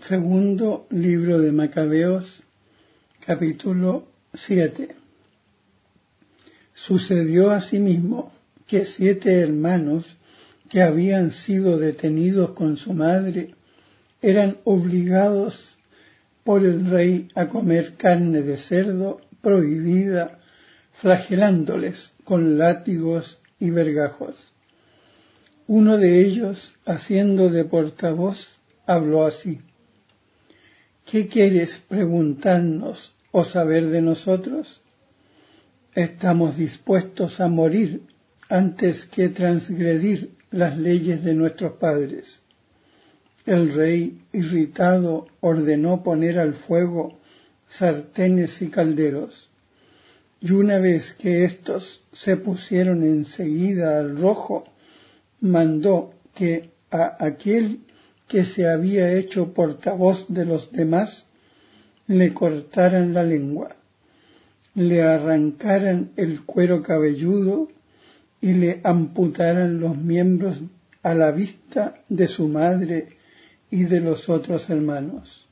Segundo libro de Macabeos, capítulo 7. Sucedió asimismo que 7 hermanos que habían sido detenidos con su madre eran obligados por el rey a comer carne de cerdo prohibida, flagelándoles con látigos y vergajos. Uno de ellos, haciendo de portavoz, habló así: ¿Qué quieres preguntarnos o saber de nosotros? Estamos dispuestos a morir antes que transgredir las leyes de nuestros padres. El rey, irritado, ordenó poner al fuego sartenes y calderos, y una vez que éstos se pusieron enseguida al rojo, mandó que a aquel que se había hecho portavoz de los demás le cortaran la lengua, le arrancaran el cuero cabelludo y le amputaran los miembros a la vista de su madre y de los otros hermanos.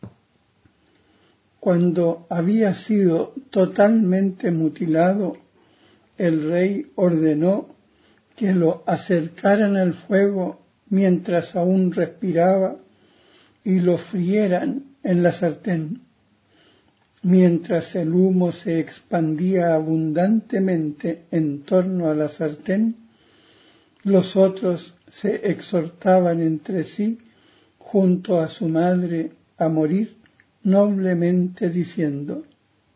Cuando había sido totalmente mutilado, el rey ordenó que lo acercaran al fuego mientras aún respiraba y lo frieran en la sartén. Mientras el humo se expandía abundantemente en torno a la sartén, los otros se exhortaban entre sí junto a su madre a morir noblemente, diciendo: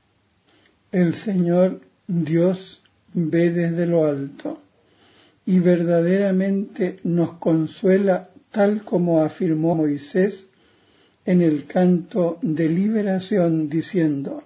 El Señor Dios ve desde lo alto y verdaderamente nos consuela, tal como afirmó Moisés en el canto de liberación, diciendo: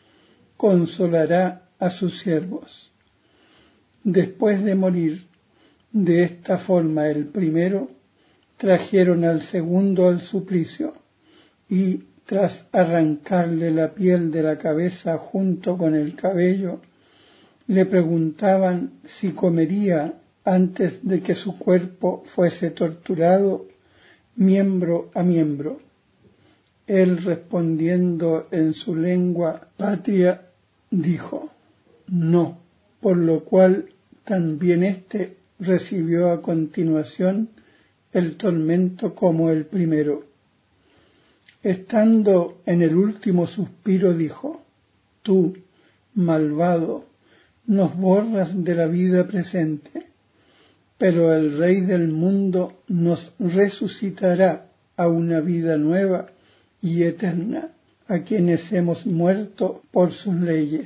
consolará a sus siervos. Después de morir de esta forma el primero, trajeron al segundo al suplicio, y tras arrancarle la piel de la cabeza junto con el cabello, le preguntaban si comería antes de que su cuerpo fuese torturado miembro a miembro. Él, respondiendo en su lengua patria, dijo: no, por lo cual también éste recibió a continuación el tormento como el primero. Estando en el último suspiro, dijo: tú, malvado, nos borras de la vida presente, pero el Rey del mundo nos resucitará a una vida nueva y eterna, a quienes hemos muerto por sus leyes.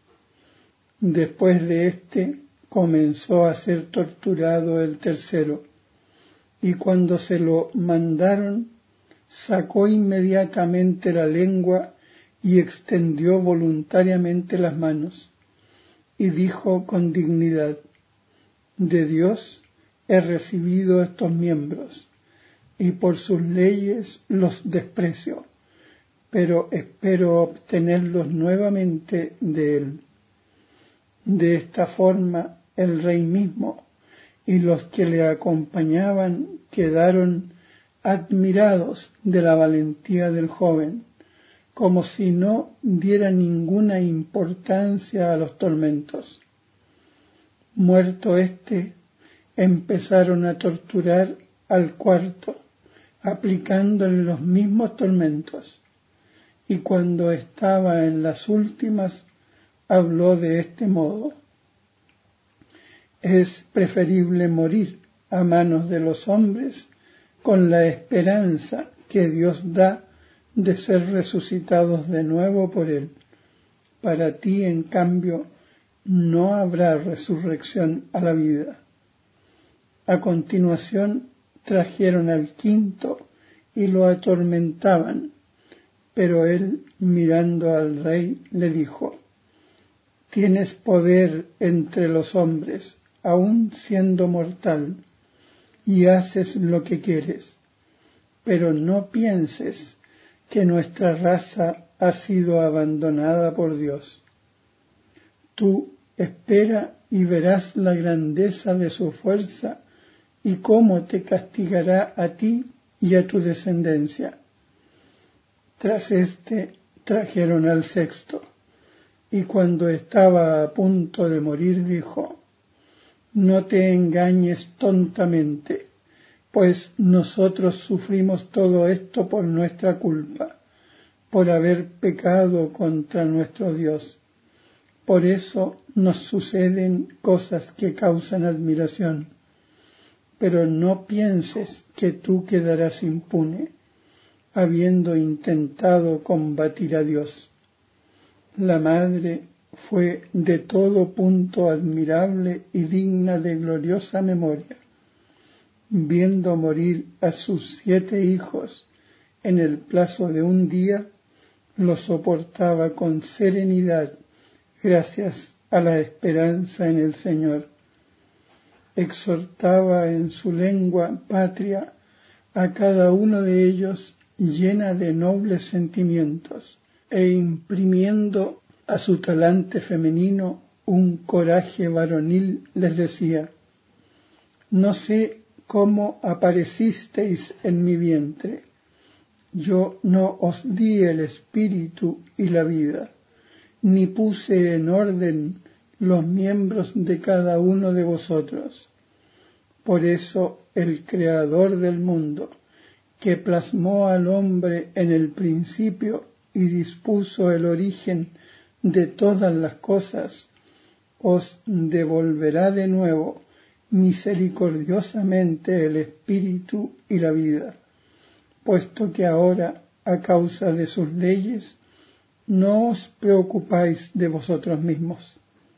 Después de éste comenzó a ser torturado el tercero, y cuando se lo mandaron, sacó inmediatamente la lengua y extendió voluntariamente las manos, y dijo con dignidad: de Dios he recibido estos miembros, y por sus leyes los desprecio, pero espero obtenerlos nuevamente de él. De esta forma el rey mismo y los que le acompañaban quedaron admirados de la valentía del joven, como si no diera ninguna importancia a los tormentos. Muerto éste, empezaron a torturar al cuarto, aplicándole los mismos tormentos, y cuando estaba en las últimas, habló de este modo: es preferible morir a manos de los hombres con la esperanza que Dios da de ser resucitados de nuevo por él. Para ti, en cambio, no habrá resurrección a la vida. A continuación trajeron al quinto y lo atormentaban, pero él, mirando al rey, le dijo: tienes poder entre los hombres, aun siendo mortal, y haces lo que quieres, pero no pienses que nuestra raza ha sido abandonada por Dios. Tú espera y verás la grandeza de su fuerza y cómo te castigará a ti y a tu descendencia. Tras éste trajeron al sexto, y cuando estaba a punto de morir dijo: no te engañes tontamente, pues nosotros sufrimos todo esto por nuestra culpa, por haber pecado contra nuestro Dios. Por eso nos suceden cosas que causan admiración. Pero no pienses que tú quedarás impune, habiendo intentado combatir a Dios. La madre fue de todo punto admirable y digna de gloriosa memoria. Viendo morir a sus 7 hijos en el plazo de un día, lo soportaba con serenidad gracias a la esperanza en el Señor. Exhortaba en su lengua patria a cada uno de ellos llena de nobles sentimientos e imprimiendo a su talante femenino un coraje varonil les decía: no sé cómo aparecisteis en mi vientre, yo no os di el espíritu y la vida, ni puse en orden los miembros de cada uno de vosotros. Por eso el Creador del mundo, que plasmó al hombre en el principio y dispuso el origen de todas las cosas, os devolverá de nuevo misericordiosamente el espíritu y la vida, puesto que ahora, a causa de sus leyes, no os preocupáis de vosotros mismos.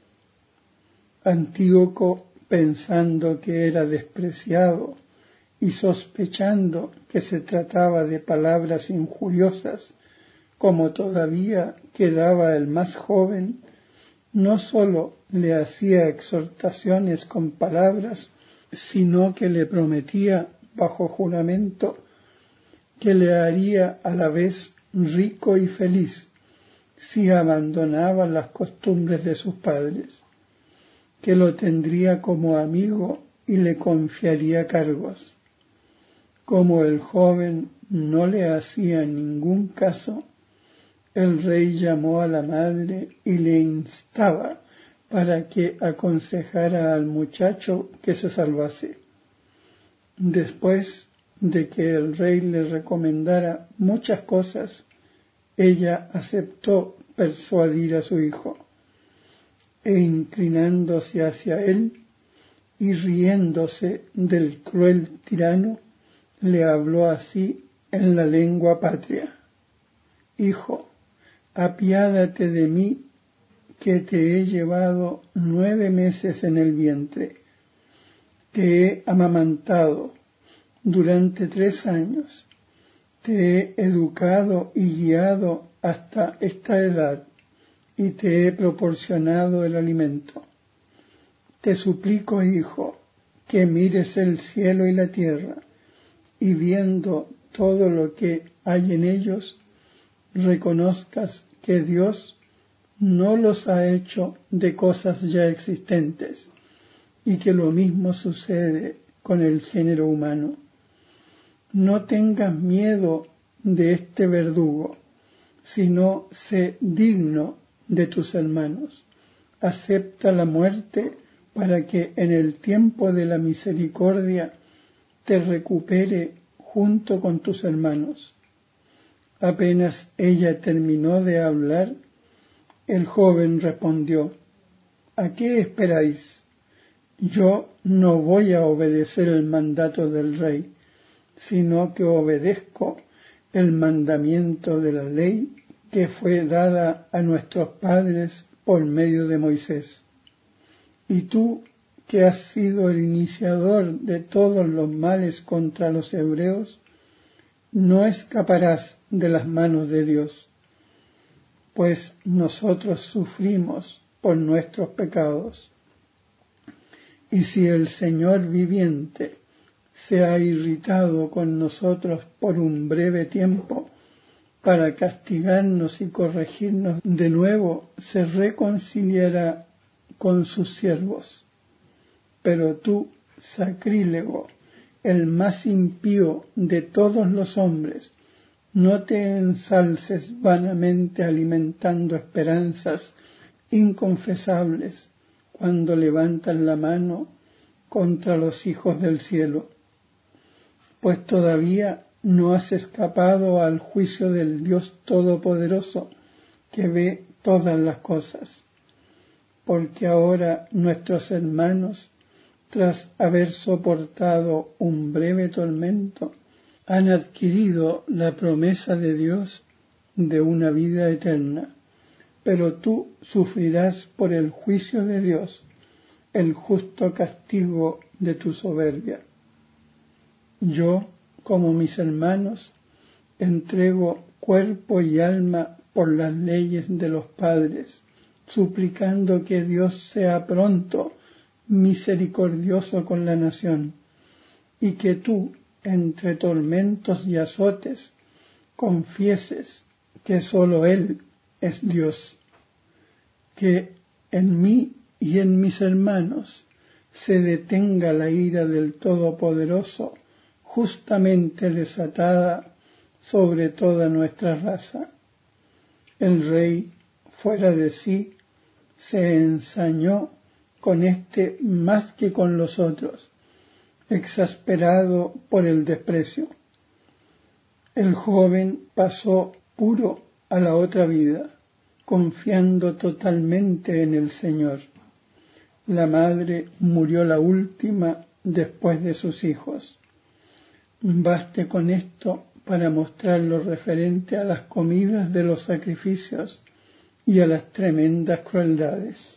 Antíoco, pensando que era despreciado y sospechando que se trataba de palabras injuriosas, como todavía quedaba el más joven, no sólo le hacía exhortaciones con palabras, sino que le prometía bajo juramento que le haría a la vez rico y feliz si abandonaba las costumbres de sus padres, que lo tendría como amigo y le confiaría cargos. Como el joven no le hacía ningún caso, el rey llamó a la madre y le instaba para que aconsejara al muchacho que se salvase. Después de que el rey le recomendara muchas cosas, ella aceptó persuadir a su hijo, e inclinándose hacia él y riéndose del cruel tirano, le habló así en la lengua patria: hijo, apiádate de mí, que te he llevado 9 meses en el vientre, te he amamantado durante 3 años, te he educado y guiado hasta esta edad, y te he proporcionado el alimento. Te suplico, hijo, que mires el cielo y la tierra, y viendo todo lo que hay en ellos, reconozcas que Dios no los ha hecho de cosas ya existentes, y que lo mismo sucede con el género humano. No tengas miedo de este verdugo, sino sé digno de tus hermanos. Acepta la muerte para que en el tiempo de la misericordia te recupere junto con tus hermanos. Apenas ella terminó de hablar, el joven respondió: ¿a qué esperáis? Yo no voy a obedecer el mandato del rey, sino que obedezco el mandamiento de la ley que fue dada a nuestros padres por medio de Moisés. Y tú, que has sido el iniciador de todos los males contra los hebreos, no escaparás de las manos de Dios, pues nosotros sufrimos por nuestros pecados. Y si el Señor viviente se ha irritado con nosotros por un breve tiempo, para castigarnos y corregirnos de nuevo, se reconciliará con sus siervos. Pero tú, sacrílego, el más impío de todos los hombres, no te ensalces vanamente alimentando esperanzas inconfesables cuando levantas la mano contra los hijos del cielo, pues todavía no has escapado al juicio del Dios Todopoderoso que ve todas las cosas, porque ahora nuestros hermanos, tras haber soportado un breve tormento, han adquirido la promesa de Dios de una vida eterna, pero tú sufrirás por el juicio de Dios el justo castigo de tu soberbia. Yo, como mis hermanos, entrego cuerpo y alma por las leyes de los padres, suplicando que Dios sea pronto misericordioso con la nación, y que tú, entre tormentos y azotes, confieses que sólo Él es Dios, que en mí y en mis hermanos se detenga la ira del Todopoderoso, justamente desatada sobre toda nuestra raza. El rey, fuera de sí, se ensañó con éste más que con los otros, exasperado por el desprecio. El joven pasó puro a la otra vida, confiando totalmente en el Señor. La madre murió la última después de sus hijos. Baste con esto para mostrar lo referente a las comidas de los sacrificios y a las tremendas crueldades.